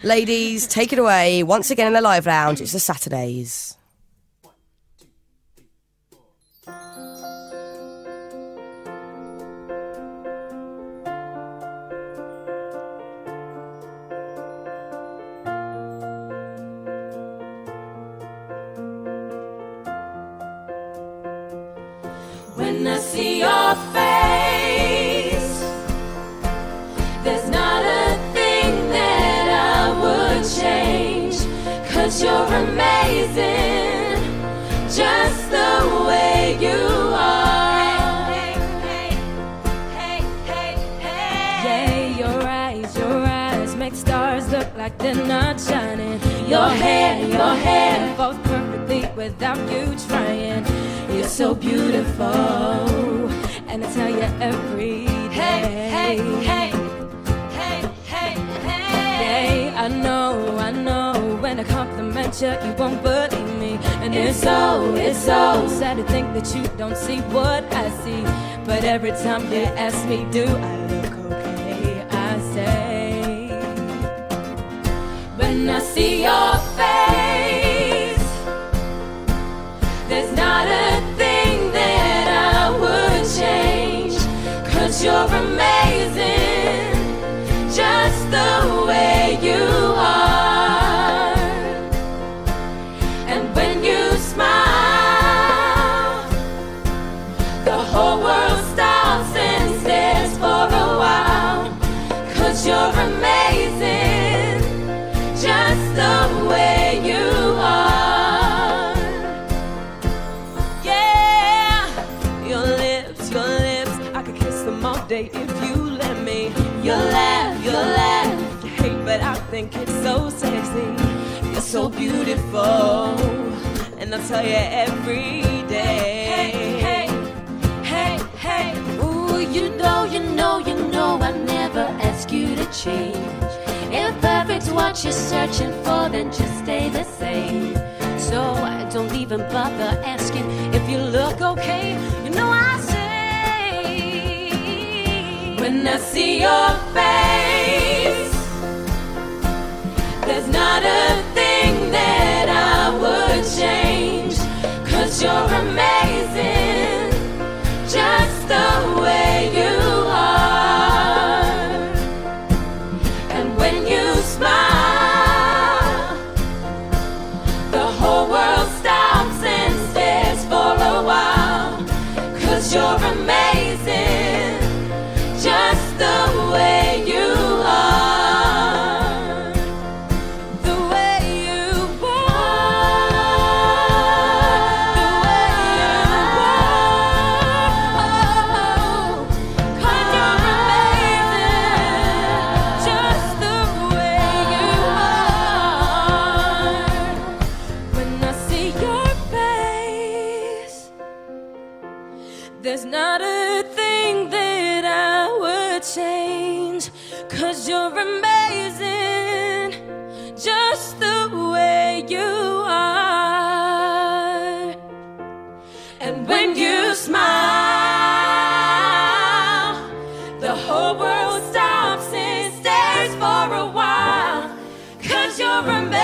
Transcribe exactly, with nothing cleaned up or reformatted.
Ladies, take it away. Once again in the live lounge, it's the Saturdays. When I see your face, there's not a thing that I would change, 'cause you're amazing, just the way you are. Hey, hey, hey, hey, hey. Yeah, your eyes, your eyes make stars look like they're not shining. Your hair, your hair falls perfectly without you trying. You're so beautiful, and I tell you every day. Hey, hey, hey, hey, hey, hey. I know, I know, when I compliment you, you won't believe me. And it's so, it's so sad to think that you don't see what I see. But every time you ask me, do I look okay? I say, when I see your face, there's not a thing that I would change, 'cause you're amazing, just the way you are. And when you smile, the whole world stops and stares for a while, 'cause you're amazing, just the way you are. Day if you let me. You'll laugh, you'll laugh, you hate, but I think it's so sexy. You're so beautiful, and I'll tell you every day. Hey, hey, hey, hey. Ooh, you know, you know, you know I never ask you to change. If perfect's what you're searching for, then just stay the same. So I don't even bother asking if you look okay. You know I say, when I see your face, there's not a thing that I would change, 'cause you're amazing, just the way you are. And when you smile, the whole world stops and stares for a while, 'cause you're amazing, just the way you are, the way you are, the way you are, 'cause you're amazing, just the way you are. When I see your face, there's not a thing that I would change, 'cause you're amazing, just the way you are. And when you smile, the whole world stops and stares for a while, 'cause you're amazing.